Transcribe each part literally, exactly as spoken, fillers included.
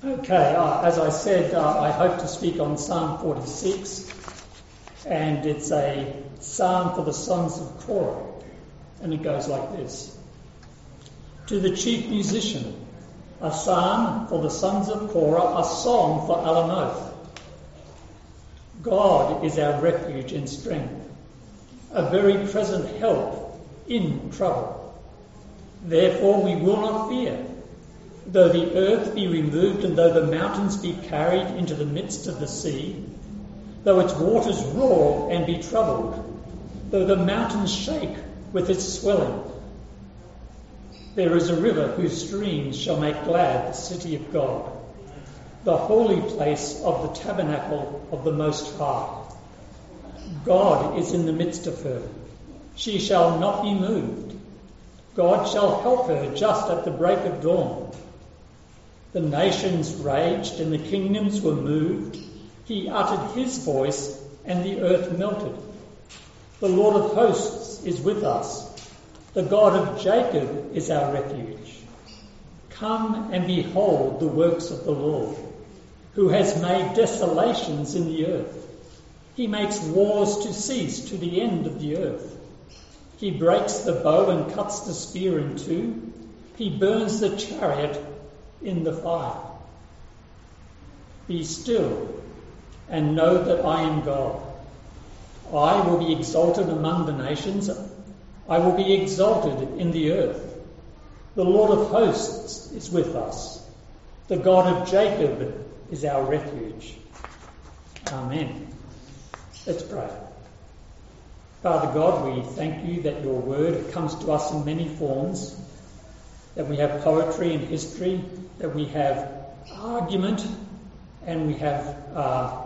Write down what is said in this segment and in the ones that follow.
Okay, uh, as I said, uh, I hope to speak on Psalm forty-six, and it's a psalm for the sons of Korah, and it goes like this. To the chief musician, a psalm for the sons of Korah, a song for Alamoth. God is our refuge and strength, a very present help in trouble. Therefore we will not fear, though the earth be removed and though the mountains be carried into the midst of the sea, though its waters roar and be troubled, though the mountains shake with its swelling. There is a river whose streams shall make glad the city of God, the holy place of the tabernacle of the Most High. God is in the midst of her. She shall not be moved. God shall help her just at the break of dawn. The nations raged and the kingdoms were moved. He uttered his voice and the earth melted. The Lord of hosts is with us. The God of Jacob is our refuge. Come and behold the works of the Lord, who has made desolations in the earth. He makes wars to cease to the end of the earth. He breaks the bow and cuts the spear in two. He burns the chariot in the fire. Be still and know that I am God. I will be exalted among the nations. I will be exalted in the earth. The Lord of hosts is with us. The God of Jacob is our refuge. Amen. Let's pray. Father God, we thank you that your word comes to us in many forms, that we have poetry and history, that we have argument, and we have uh,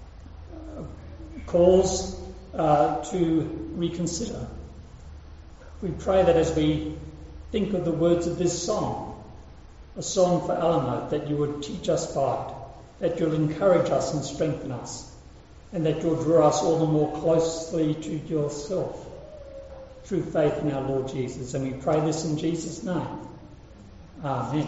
calls uh, to reconsider. We pray that as we think of the words of this song, a song for Alamoth, that you would teach us by it, that you'll encourage us and strengthen us, and that you'll draw us all the more closely to yourself through faith in our Lord Jesus. And we pray this in Jesus' name. Amen.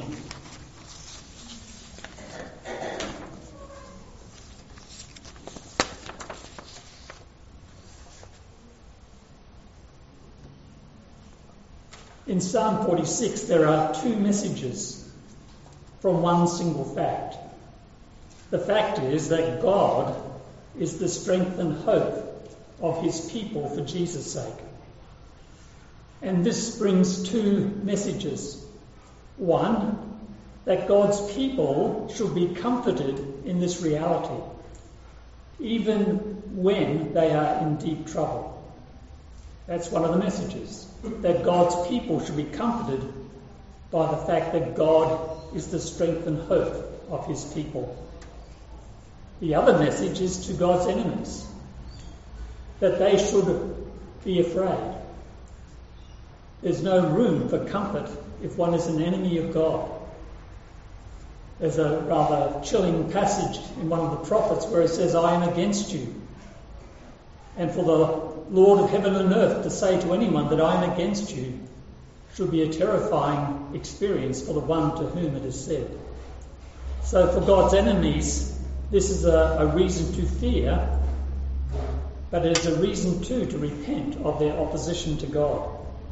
In Psalm forty-six, there are two messages from one single fact. The fact is that God is the strength and hope of his people for Jesus' sake. And this brings two messages. One, that God's people should be comforted in this reality, even when they are in deep trouble. That's one of the messages, that God's people should be comforted by the fact that God is the strength and hope of his people. The other message is to God's enemies, that they should be afraid. There's no room for comfort if one is an enemy of God. There's a rather chilling passage in one of the prophets where it says, I am against you. And for the Lord of heaven and earth to say to anyone that I am against you should be a terrifying experience for the one to whom it is said. So for God's enemies, this is a, a reason to fear, but it is a reason too to repent of their opposition to God.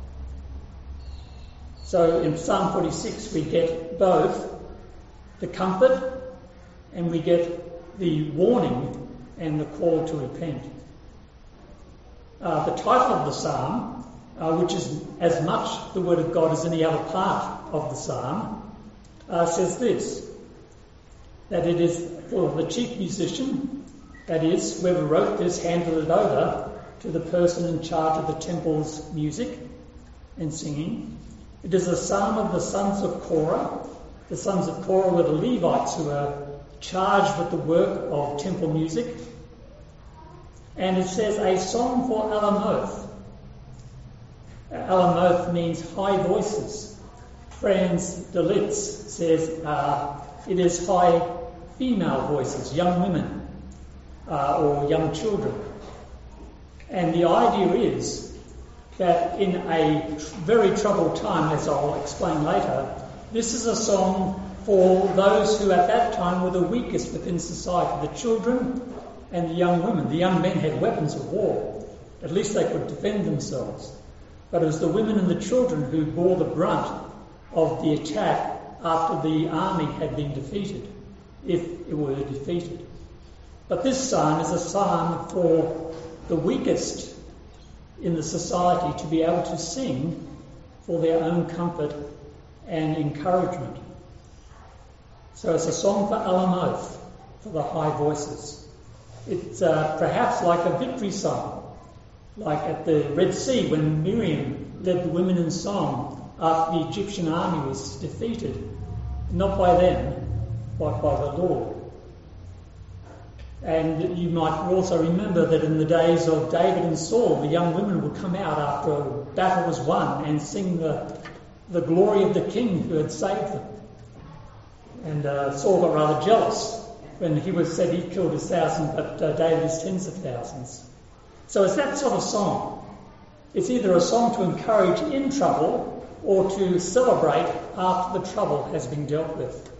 So in Psalm forty-six we get both the comfort and we get the warning and the call to repent. Uh, the title of the psalm, uh, which is as much the word of God as any other part of the psalm, uh, says this, that it is for the chief musician, that is, whoever wrote this handed it over to the person in charge of the temple's music and singing. It is a psalm of the sons of Korah. The sons of Korah were the Levites who were charged with the work of temple music. And it says, a song for Alamoth. Alamoth means high voices. Franz Delitzsch says uh, it is high female voices, young women uh, or young children. And the idea is that in a very troubled time, as I'll explain later, this is a song for those who at that time were the weakest within society, the children and the young women. The young men had weapons of war. At least they could defend themselves. But it was the women and the children who bore the brunt of the attack after the army had been defeated, if it were defeated. But this psalm is a psalm for the weakest in the society to be able to sing for their own comfort and encouragement. So it's a song for Alamoth, for the high voices. It's uh, perhaps like a victory song, like at the Red Sea when Miriam led the women in song after the Egyptian army was defeated, not by them, but by the Lord. And you might also remember that in the days of David and Saul, the young women would come out after a battle was won and sing the, the glory of the king who had saved them. And uh, Saul got rather jealous when he was said he killed his thousand, but uh, David his tens of thousands. So it's that sort of song. It's either a song to encourage in trouble or to celebrate after the trouble has been dealt with.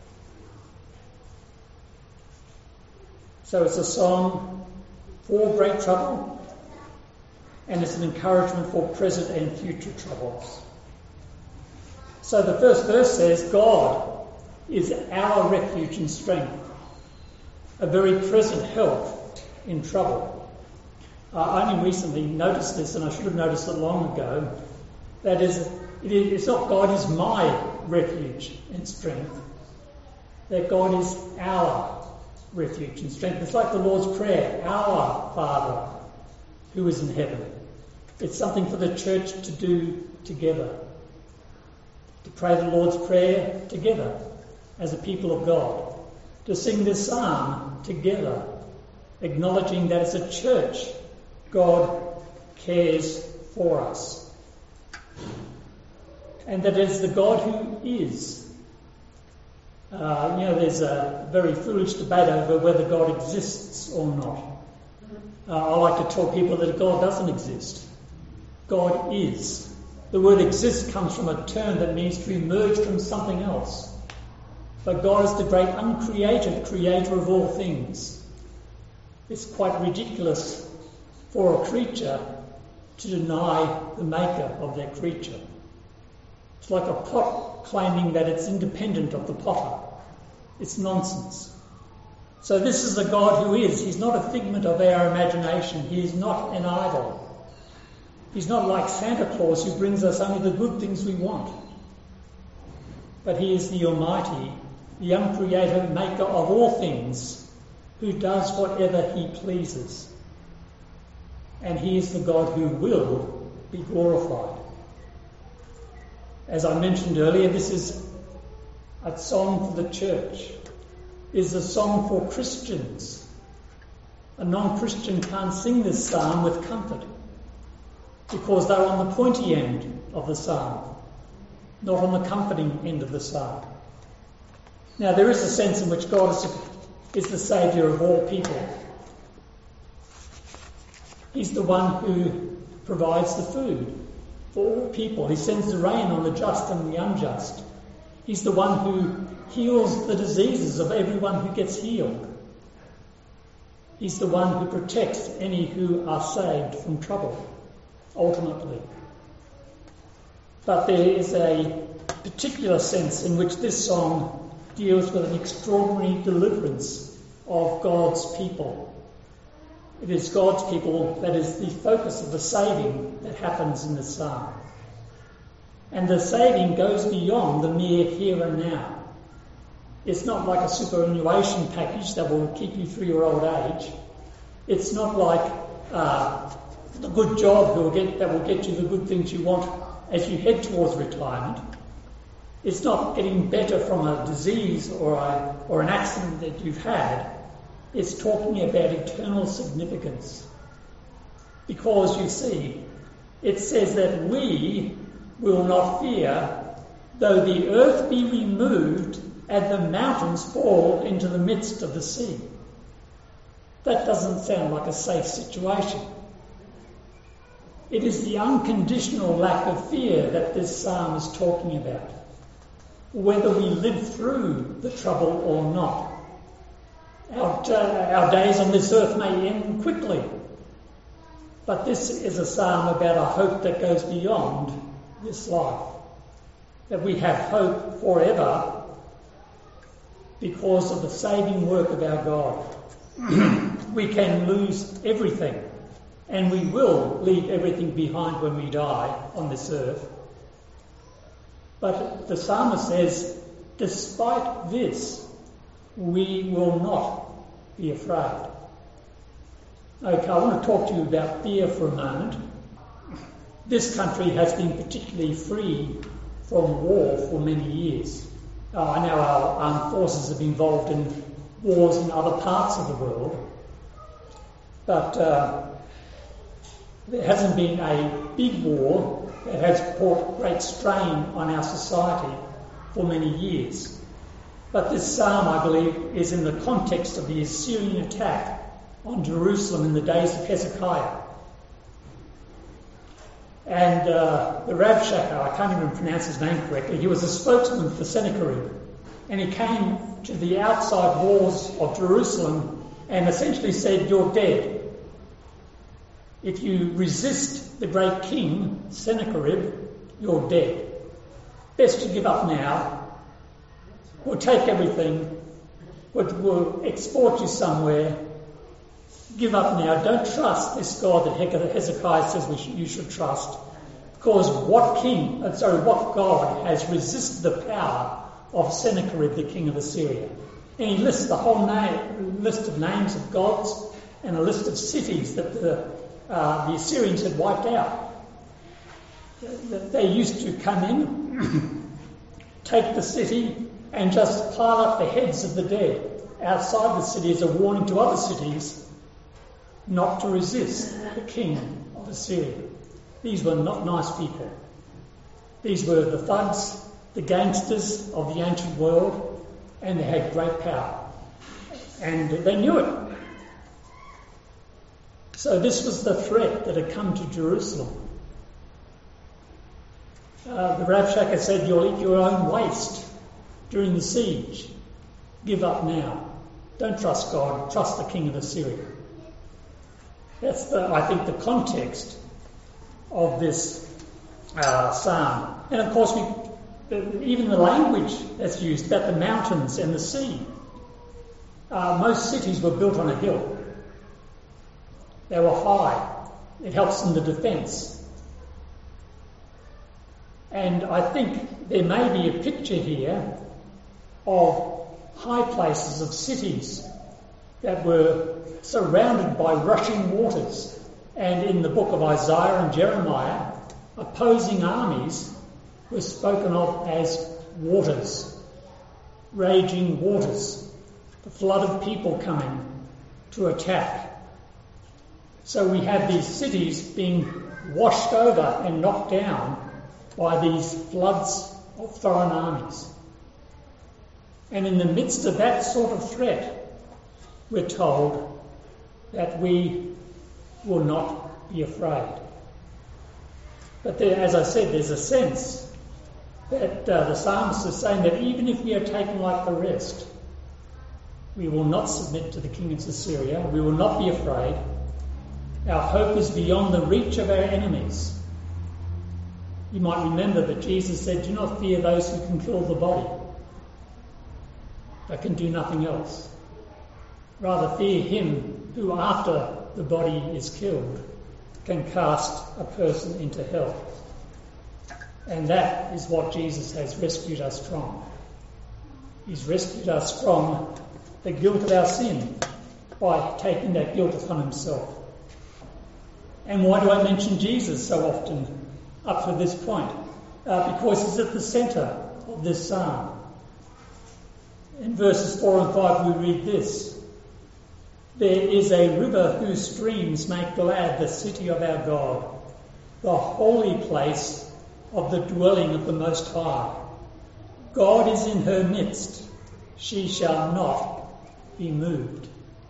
So it's a song for great trouble, and it's an encouragement for present and future troubles. So the first verse says, God is our refuge and strength, a very present help in trouble. I only recently noticed this, and I should have noticed it long ago. That is, it is it's not God is my refuge and strength, that God is our refuge and strength. It's like the Lord's Prayer, our Father who is in heaven. It's something for the church to do together, to pray the Lord's Prayer together as a people of God, to sing this psalm together, acknowledging that as a church, God cares for us. And that it is the God who is. Uh, you know, there's a very foolish debate over whether God exists or not. Uh, I like to tell people that God doesn't exist. God is. The word exist comes from a term that means to emerge from something else. But God is the great uncreated creator of all things. It's quite ridiculous for a creature to deny the maker of that creature. It's like a pot claiming that it's independent of the potter. It's nonsense. So this is a God who is. He's not a figment of our imagination. He is not an idol. He's not like Santa Claus who brings us only the good things we want. But he is the Almighty, the uncreated maker of all things, who does whatever he pleases. And he is the God who will be glorified. As I mentioned earlier, this is a song for the church. It is a song for Christians. A non-Christian can't sing this psalm with comfort because they're on the pointy end of the psalm, not on the comforting end of the psalm. Now, there is a sense in which God is, is the saviour of all people. He's the one who provides the food for all people. He sends the rain on the just and the unjust. He's the one who heals the diseases of everyone who gets healed. He's the one who protects any who are saved from trouble, ultimately. But there is a particular sense in which this song deals with an extraordinary deliverance of God's people. It is God's people that is the focus of the saving that happens in the psalm. And the saving goes beyond the mere here and now. It's not like a superannuation package that will keep you through your old age. It's not like uh, the good job that will, get, that will get you the good things you want as you head towards retirement. It's not getting better from a disease or, a, or an accident that you've had. It's talking about eternal significance. Because, you see, it says that we will not fear, though the earth be removed and the mountains fall into the midst of the sea. That doesn't sound like a safe situation. It is the unconditional lack of fear that this psalm is talking about. whether we live through the trouble or not. Our, uh, our days on this earth may end quickly, but this is a psalm about a hope that goes beyond this life, that we have hope forever because of the saving work of our God. We can lose everything, and we will leave everything behind when we die on this earth. But the psalmist says, despite this, we will not be afraid. Okay, I want to talk to you about fear for a moment. This country has been particularly free from war for many years. Uh, I know our armed forces have been involved in wars in other parts of the world, but uh, there hasn't been a big war that has brought great strain on our society for many years. But this psalm, I believe, is in the context of the Assyrian attack on Jerusalem in the days of Hezekiah. And uh, the Rabshakeh, I can't even pronounce his name correctly, he was a spokesman for Sennacherib. And he came to the outside walls of Jerusalem and essentially said, you're dead. If you resist the great king, Sennacherib, you're dead. Best to give up now. We'll take everything. We'll, we'll export you somewhere. Give up now. Don't trust this God that Hezekiah says we should, you should trust. Because what king, uh, sorry, what God has resisted the power of Sennacherib, the king of Assyria? And he lists the whole name, list of names of gods and a list of cities that the, uh, the Assyrians had wiped out. They used to come in, take the city, and just pile up the heads of the dead outside the city as a warning to other cities not to resist the king of Assyria. These were not nice people. These were the thugs, the gangsters of the ancient world, and they had great power. And they knew it. So this was the threat that had come to Jerusalem. Uh, the Rabshakeh said, you'll eat your own waste during the siege. Give up now. Don't trust God, trust the king of Assyria. That's, the, I think, the context of this uh, psalm. And of course, we, even the language that's used about the mountains and the sea. Uh, most cities were built on a hill. They were high. It helps in the defence. And I think there may be a picture here of high places of cities that were surrounded by rushing waters. And in the book of Isaiah and Jeremiah, opposing armies were spoken of as waters, raging waters, the flood of people coming to attack. So we have these cities being washed over and knocked down by these floods of foreign armies. And in the midst of that sort of threat, we're told that we will not be afraid. But there, as I said, there's a sense that uh, the psalmist is saying that even if we are taken like the rest, we will not submit to the king of Assyria, we will not be afraid. Our hope is beyond the reach of our enemies. You might remember that Jesus said, do not fear those who can kill the body, but can do nothing else. Rather fear him who, after the body is killed, can cast a person into hell. And that is what Jesus has rescued us from. He's rescued us from the guilt of our sin by taking that guilt upon himself. And why do I mention Jesus so often up to this point? Uh, because he's at the centre of this psalm. In verses four and five we read this. There is a river whose streams make glad the city of our God, the holy place of the dwelling of the Most High. God is in her midst. She shall not be moved.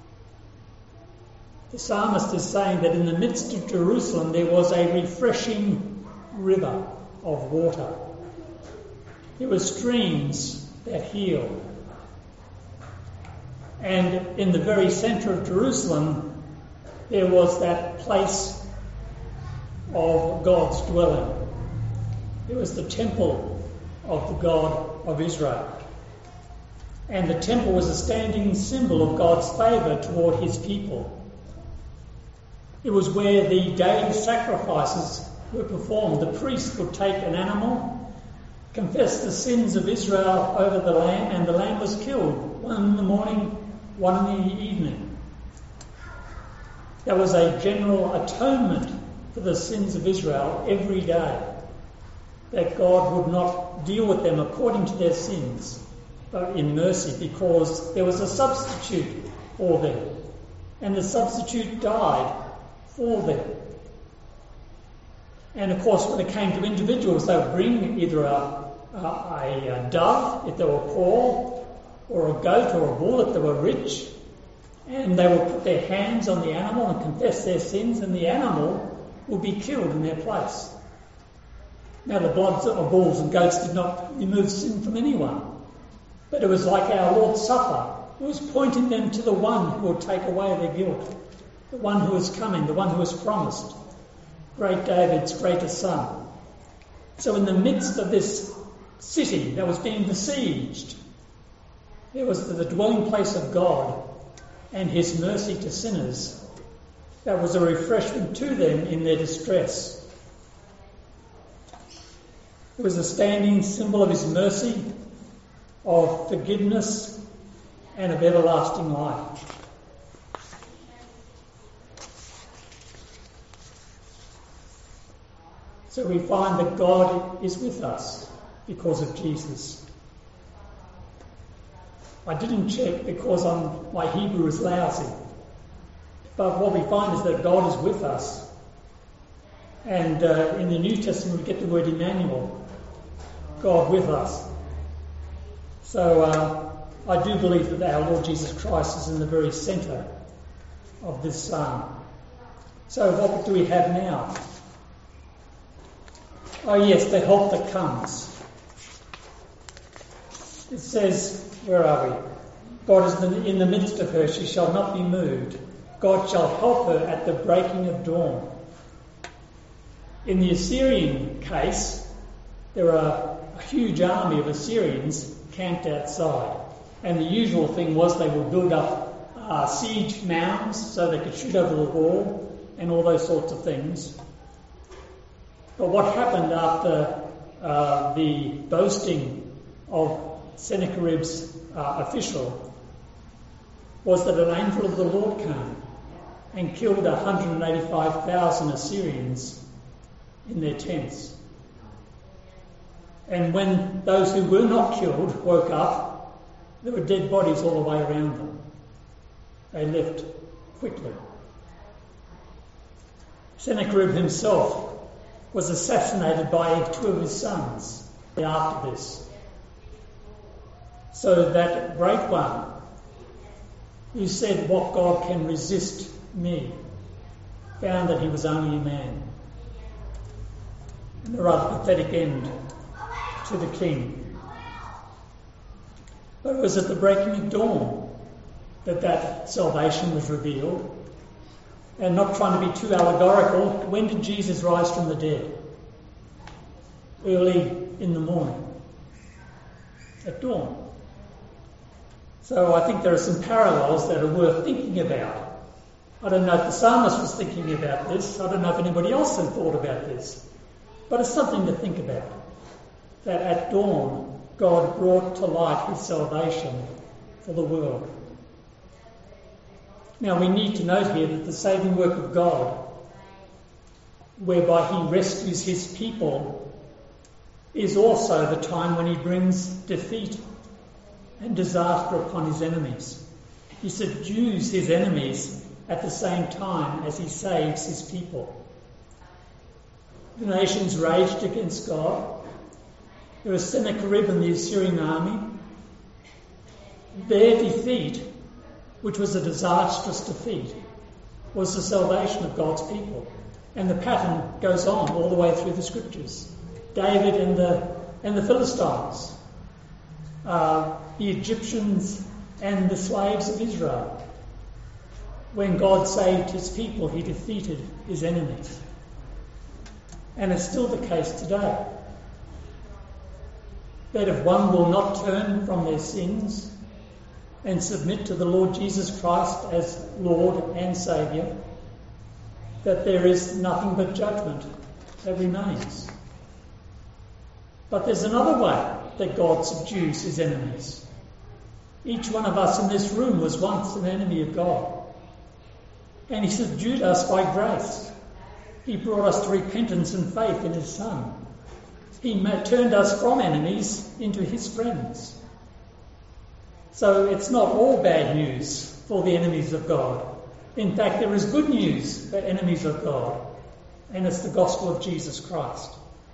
The psalmist is saying that in the midst of Jerusalem there was a refreshing river of water. There were streams that healed. And in the very centre of Jerusalem, there was that place of God's dwelling. It was the temple of the God of Israel. And the temple was a standing symbol of God's favour toward his people. It was where the daily sacrifices were performed. The priest would take an animal, confess the sins of Israel over the lamb, and the lamb was killed, one in the morning, one in the evening. There was a general atonement for the sins of Israel every day, that God would not deal with them according to their sins, but in mercy, because there was a substitute for them, and the substitute died for them. And of course, when it came to individuals, they would bring either a, a, a dove if they were poor, or a goat or a bull if they were rich, and they would put their hands on the animal and confess their sins, and the animal would be killed in their place. Now, the blood of bulls and goats did not remove sin from anyone, but it was like our Lord's Supper. It was pointing them to the one who would take away their guilt, the one who was coming, the one who was promised, great David's greatest son. So in the midst of this city that was being besieged, there was the dwelling place of God and his mercy to sinners. That was a refreshment to them in their distress. It was a standing symbol of his mercy, of forgiveness, and of everlasting life. So we find that God is with us because of Jesus. I didn't check because I'm, my Hebrew is lousy. But what we find is that God is with us. And uh, in the New Testament we get the word Emmanuel, God with us. So uh, I do believe that our Lord Jesus Christ is in the very centre of this psalm. So what do we have now? Oh yes, the help that comes. It says, where are we? God is in the midst of her, she shall not be moved. God shall help her at the breaking of dawn. In the Assyrian case, there were a huge army of Assyrians camped outside. And the usual thing was they would build up uh, siege mounds so they could shoot over the wall and all those sorts of things. But what happened after uh, the boasting of Sennacherib's uh, official was that an angel of the Lord came and killed one hundred eighty-five thousand Assyrians in their tents. And when those who were not killed woke up, there were dead bodies all the way around them. They left quickly. Sennacherib himself was assassinated by two of his sons after this. So that great one who said, "What God can resist me?" found that he was only a man. And a rather pathetic end to the king. But it was at the breaking of dawn that that salvation was revealed. And not trying to be too allegorical, when did Jesus rise from the dead? Early in the morning. At dawn. So I think there are some parallels that are worth thinking about. I don't know if the psalmist was thinking about this. I don't know if anybody else had thought about this. But it's something to think about. That at dawn, God brought to light his salvation for the world. Now we need to note here that the saving work of God, whereby he rescues his people, is also the time when he brings defeat and disaster upon his enemies. He subdues his enemies at the same time as he saves his people. The nations raged against God. There was Sennacherib and the Assyrian army. Their defeat, which was a disastrous defeat, was the salvation of God's people. And the pattern goes on all the way through the scriptures. David and the and the Philistines, uh, the Egyptians and the slaves of Israel. When God saved his people, he defeated his enemies. And it's still the case today. That if one will not turn from their sins and submit to the Lord Jesus Christ as Lord and Saviour, that there is nothing but judgment that remains. But there's another way that God subdues his enemies. Each one of us in this room was once an enemy of God. And he subdued us by grace. He brought us to repentance and faith in his Son. He turned us from enemies into his friends. So it's not all bad news for the enemies of God. In fact, there is good news for enemies of God, and it's the gospel of Jesus Christ.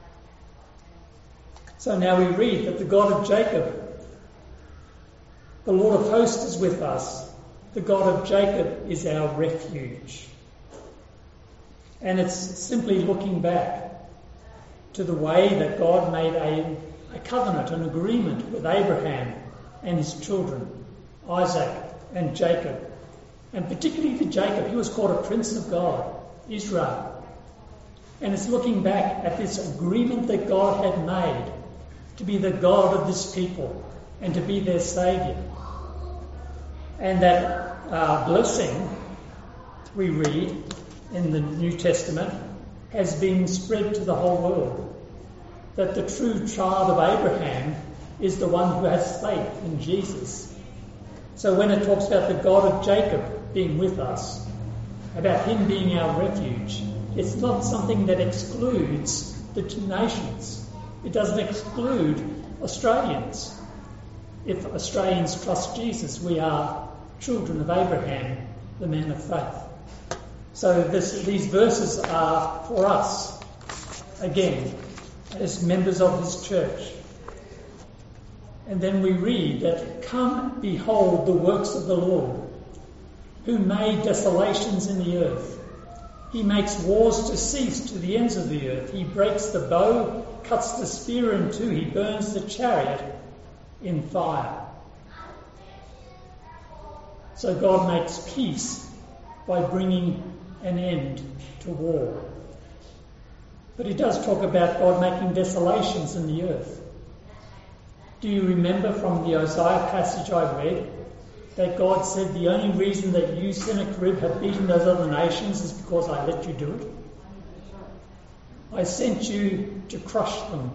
So now we read that the God of Jacob, the Lord of hosts, is with us. The God of Jacob is our refuge. And it's simply looking back to the way that God made a, a covenant, an agreement with Abraham and his children, Isaac and Jacob. And particularly to Jacob, he was called a prince of God, Israel. And it's looking back at this agreement that God had made to be the God of this people and to be their saviour. And that uh, blessing, we read in the New Testament, has been spread to the whole world. That the true child of Abraham is the one who has faith in Jesus. So when it talks about the God of Jacob being with us, about him being our refuge, it's not something that excludes the nations. It doesn't exclude Australians. If Australians trust Jesus, we are children of Abraham, the man of faith. So this, these verses are for us, again, as members of his church. And then we read that, "Come, behold the works of the Lord, who made desolations in the earth. He makes wars to cease to the ends of the earth. He breaks the bow, cuts the spear in two. He burns the chariot in fire." So God makes peace by bringing an end to war. But he does talk about God making desolations in the earth. Do you remember from the Isaiah passage I read that God said the only reason that you, Sennacherib, have beaten those other nations is because I let you do it? I sent you to crush them.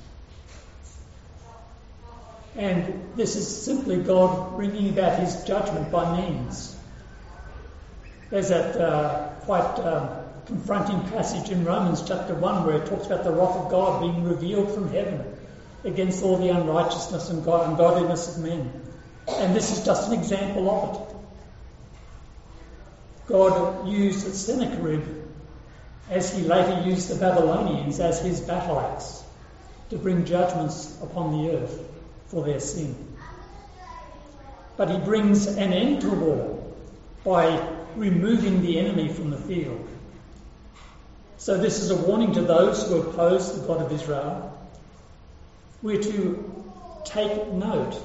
And this is simply God bringing about his judgment by means. There's that uh, quite uh, confronting passage in Romans chapter one where it talks about the wrath of God being revealed from heaven against all the unrighteousness and ungodliness of men. And this is just an example of it. God used Sennacherib, as he later used the Babylonians, as his battle axe to bring judgments upon the earth for their sin. But he brings an end to war by removing the enemy from the field. So this is a warning to those who oppose the God of Israel. We're to take note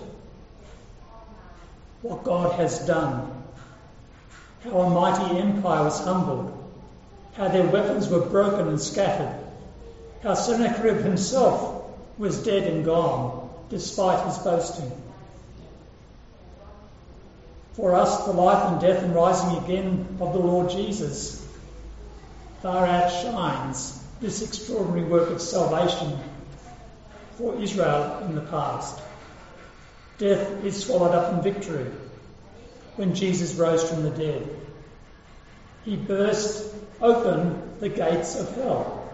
what God has done, how a mighty empire was humbled, how their weapons were broken and scattered, how Sennacherib himself was dead and gone, despite his boasting. For us, the life and death and rising again of the Lord Jesus far outshines this extraordinary work of salvation for Israel in the past. Death is swallowed up in victory when Jesus rose from the dead. He burst open the gates of hell,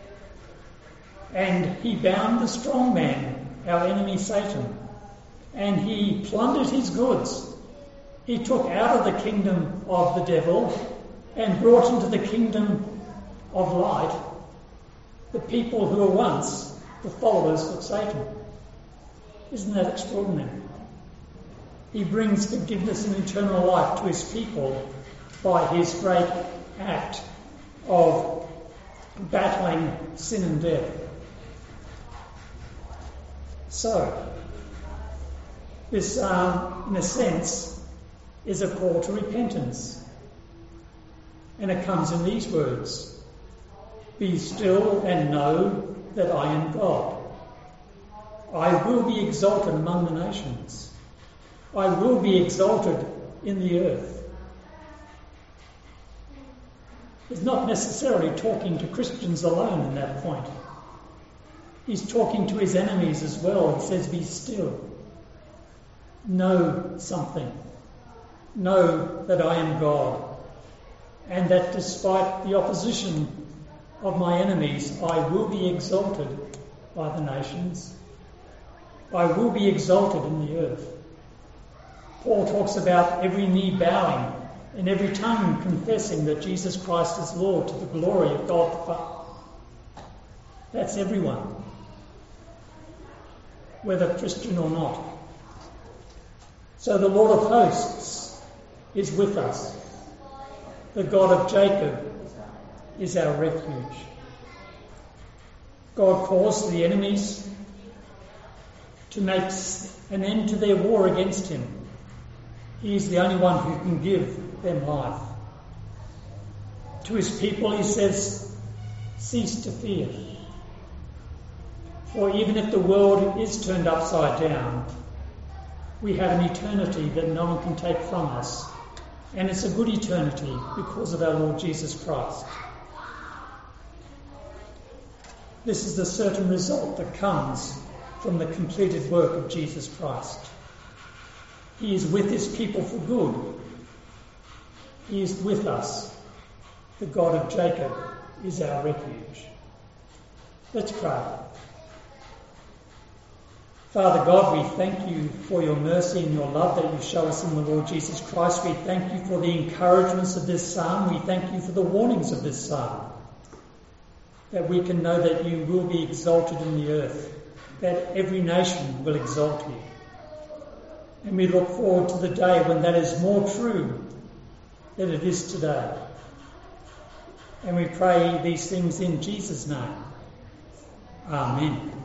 and he bound the strong man, our enemy Satan, and he plundered his goods. He took out of the kingdom of the devil and brought into the kingdom of light the people who were once the followers of Satan. Isn't that extraordinary? He brings forgiveness and eternal life to his people by his great act of battling sin and death. So, this, um, in a sense, is a call to repentance. And it comes in these words: "Be still and know that I am God. I will be exalted among the nations. I will be exalted in the earth." He's not necessarily talking to Christians alone in that point. He's talking to his enemies as well. He says, "Be still. Know something. Know that I am God, and that despite the opposition of my enemies, I will be exalted by the nations. I will be exalted in the earth." Paul talks about every knee bowing and every tongue confessing that Jesus Christ is Lord, to the glory of God the Father. That's everyone, whether Christian or not. So the Lord of hosts is with us. The God of Jacob is our refuge. God caused the enemies to make an end to their war against him. He is the only one who can give them life. To his people he says, "Cease to fear. For even if the world is turned upside down, we have an eternity that no one can take from us. And it's a good eternity because of our Lord Jesus Christ." This is the certain result that comes from the completed work of Jesus Christ. He is with his people for good. He is with us. The God of Jacob is our refuge. Let's pray. Father God, we thank you for your mercy and your love that you show us in the Lord Jesus Christ. We thank you for the encouragements of this psalm. We thank you for the warnings of this psalm, that we can know that you will be exalted in the earth, that every nation will exalt you. And we look forward to the day when that is more true than it is today. And we pray these things in Jesus' name. Amen.